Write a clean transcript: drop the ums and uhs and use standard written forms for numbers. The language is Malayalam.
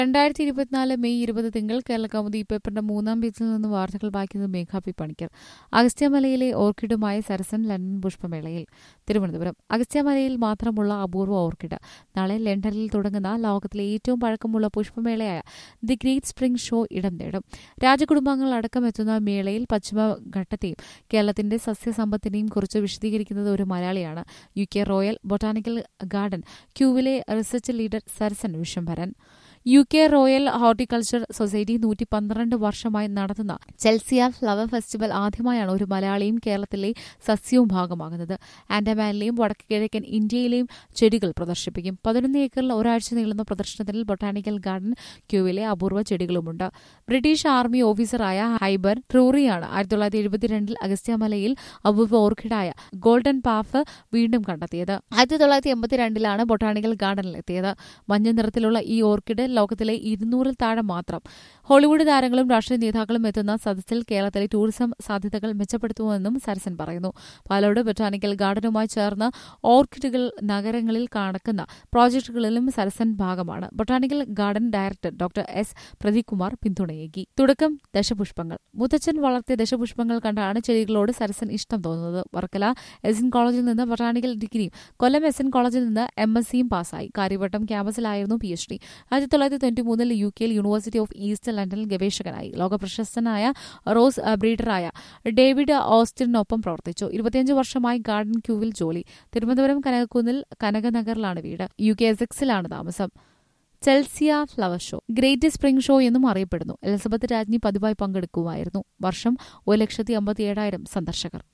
2024 മെയ് 20 തിങ്കൾ കേരളകൗമുദി പേപ്പറിന്റെ 3-ാം പേജിൽ നിന്ന് വാർത്തകൾ വായിക്കുന്നത് മേഘാ പി പണിക്കർ. അഗസ്ത്യമലയിലെ ഓർക്കിഡുമായി സരസൻ ലണ്ടൻ പുഷ്പമേളയിൽ. തിരുവനന്തപുരം. അഗസ്ത്യമലയിൽ മാത്രമുള്ള അപൂർവ ഓർക്കിഡ്. നാളെ ലണ്ടനിൽ തുടങ്ങുന്ന ലോകത്തിലെ ഏറ്റവും പഴക്കമുള്ള പുഷ്പമേളയായ ദി ഗ്രേറ്റ് സ്പ്രിംഗ് ഷോ ഇടം നേടും. രാജകുടുംബാംഗങ്ങൾ അടക്കം എത്തുന്ന മേളയിൽ പശ്ചിമഘട്ടത്തെയും കേരളത്തിന്റെ സസ്യസമ്പത്തിനെയും കുറിച്ച് വിശദീകരിക്കുന്നത് ഒരു മലയാളിയാണ്. UK റോയൽ ബൊട്ടാണിക്കൽ ഗാർഡൻ ക്യൂവിലെ research leader Sarasan Viswambharan. UK Royal Horticulture Society 112 വർഷമായി നടത്തുന്ന ചെൽസിയ ഫ്ലവർ ഫെസ്റ്റിവൽ ആദ്യമായാണ് ഒരു മലയാളിയും കേരളത്തിലെ സസ്യവും ഭാഗമാകുന്നത്. ആൻഡമാനിലെയും വടക്ക് കിഴക്കൻ ഇന്ത്യയിലെയും ചെടികൾ പ്രദർശിപ്പിക്കും. 11 ഏക്കറിൽ ഒരാഴ്ച നീളുന്ന പ്രദർശനത്തിൽ ബൊട്ടാണിക്കൽ ഗാർഡൻ ക്യൂവിലെ അപൂർവ ചെടികളുമുണ്ട്. ബ്രിട്ടീഷ് ആർമി ഓഫീസറായ ഹൈബർ ട്രൂറിയാണ് 1972 അഗസ്ത്യമലയിൽ അപൂർവ ഓർക്കിഡായ ഗോൾഡൻ പാഫ് വീണ്ടും കണ്ടെത്തിയത്. 1982 ബൊട്ടാണിക്കൽ ഗാർഡനിലെത്തിയത്. മഞ്ഞ നിറത്തിലുള്ള ഈ ഓർക്കിഡ് ലോകത്തിലെ 200-ൽ താഴെ മാത്രം. ഹോളിവുഡ് താരങ്ങളും രാഷ്ട്രീയ നേതാക്കളും എത്തുന്ന സദസ്സിൽ കേരളത്തിലെ ടൂറിസം സാധ്യതകൾ മെച്ചപ്പെടുത്തുമെന്നും സരസൻ പറയുന്നു. പാലോട് ബൊട്ടാണിക്കൽ ഗാർഡനുമായി ചേർന്ന് ഓർക്കിഡുകൾ നഗരങ്ങളിൽ നടക്കുന്ന പ്രോജക്ടുകളിലും സരസൻ ഭാഗമാണ്. Botanical garden director doctor S. Pradeepkumar പിന്തുണയേകി. തുടക്കം ദശപുഷ്പങ്ങൾ. മുത്തച്ഛൻ വളർത്തിയ ദശപുഷ്പങ്ങൾ കണ്ടാണ് ചെടികളോട് സരസൻ ഇഷ്ടം തോന്നുന്നത്. വർക്കല SN കോളേജിൽ നിന്ന് ബൊട്ടാണിക്കൽ ഡിഗ്രിയും കൊല്ലം SN കോളേജിൽ നിന്ന് MSc പാസായി. കാര്യവട്ടം ക്യാമ്പസിലായിരുന്നു PhD. 1993 UK University of East ലണ്ടനിൽ ഗവേഷകനായി. ലോകപ്രശസ്തനായ റോസ് ബ്രീഡറായ ഡേവിഡ് ഓസ്റ്റിനൊപ്പം പ്രവർത്തിച്ചു. 25 വർഷമായി ഗാർഡൻ ക്യൂവിൽ ജോലി. തിരുവനന്തപുരം കനകക്കുന്നിൽ കനകനഗറിലാണ് വീട്. UK എസെക്സിലാണ് താമസം. Chelsea Flower Show Great Spring Show എന്നും അറിയപ്പെടുന്നു. എലിസബത്ത് രാജ്ഞി പതിവായി പങ്കെടുക്കുമായിരുന്നു. വർഷം 1,57,000 സന്ദർശകർ.